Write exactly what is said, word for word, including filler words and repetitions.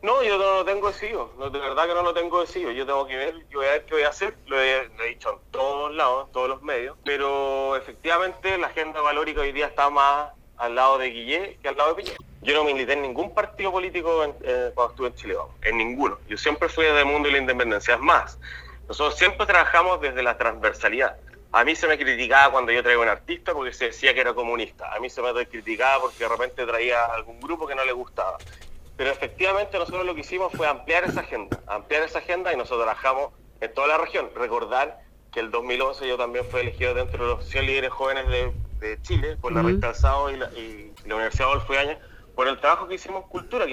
No, yo no lo tengo decidido, no, de verdad que no lo tengo decidido, yo tengo que ver, yo voy a ver qué voy a hacer, lo he, lo he dicho en todos lados, en todos los medios, pero efectivamente la agenda valórica hoy día está más al lado de Guillé que al lado de Piñera. Yo no milité en ningún partido político en, eh, cuando estuve en Chile, vamos, en ninguno, yo siempre fui del mundo de la independencia, es más, nosotros siempre trabajamos desde la transversalidad. A mí se me criticaba cuando yo traía un artista porque se decía que era comunista, a mí se me criticaba porque de repente traía algún grupo que no le gustaba. Pero efectivamente nosotros lo que hicimos fue ampliar esa agenda, ampliar esa agenda y nosotros trabajamos en toda la región. Recordar que el dos mil once yo también fui elegido dentro de los cien líderes jóvenes de, de Chile por la uh-huh. Revista Alzado y la, y la Universidad Adolfo Ibáñez por el trabajo que hicimos en cultura. Que